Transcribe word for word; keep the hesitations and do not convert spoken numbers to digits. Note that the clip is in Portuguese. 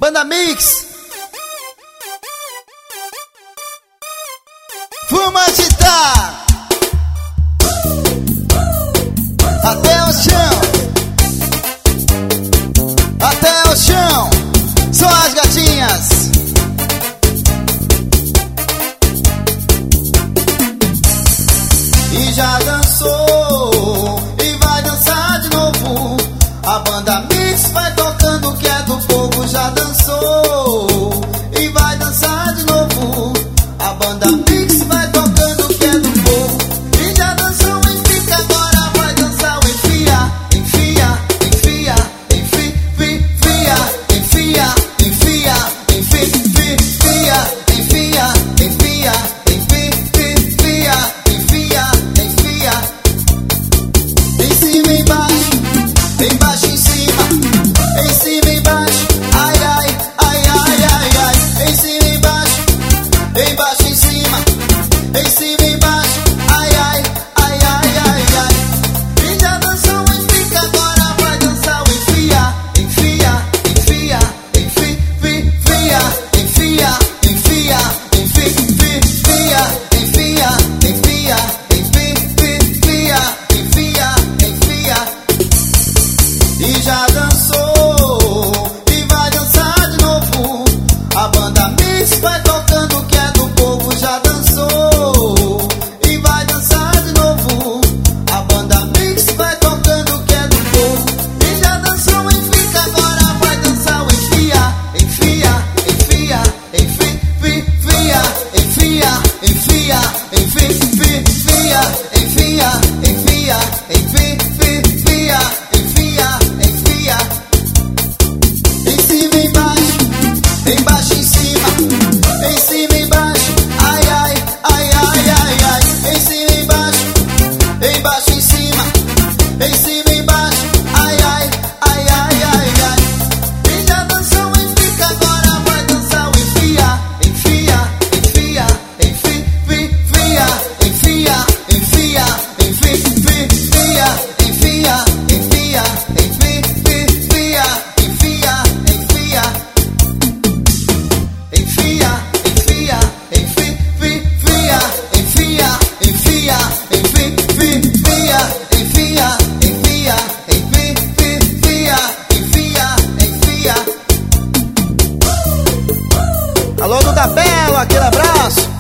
Banda Mix. Vamos agitar até o chão, até o chão. Só as gatinhas. E já dançou e vai dançar de novo. A banda Mix vai tocando o que é do povo. Já dançou e vai dançar de novo. A banda Mix vai tocando o que é do povo. E já dançou e fica, agora vai dançar o enfia, enfia, enfia, enfia, enfia, enfia, enfia, enfia, enfia, enfia, enfia, enfia, enfia. Em cima e embaixo, embaixo em cima, em cima e embaixo, ai ai, ai ai ai ai. Em cima e embaixo, embaixo em cima, em cima e embaixo, ai ai, ai ai ai ai. E já dançou e fica, agora vai dançar o enfia, enfia, enfia, enfia, enfia, enfia, enfia, enfia, enfia, enfia, enfia, enfia, enfia. E já dançou e vai dançar de novo. A banda Mix vai tocando o que é do povo. Já dançou e vai dançar de novo. A banda Mix vai tocando o que é do povo. E já dançou e fica, agora vai dançar o enfia, enfia, enfia, enfia, enfia, enfia, enfia, enfia, enfia, enfia, enfia, enfia, enfia. Em cima e embaixo, embaixo em cima, em cima e embaixo, ai ai, ai ai ai ai. Em cima e embaixo, embaixo em cima, em cima e embaixo, ai ai, ai ai ai ai. E já dançou e fica, agora vai dançar o enfia, enfia, enfia, enfia, enfia, enfia, enfia, enfia, enfia, enfia, enfia, enfia, enfia. Enfia, enfia, enfia, enfia, enfia, enfia, enfia, enfia, enfia, enfia, enfia. Alô, Duda Belo, aquele abraço.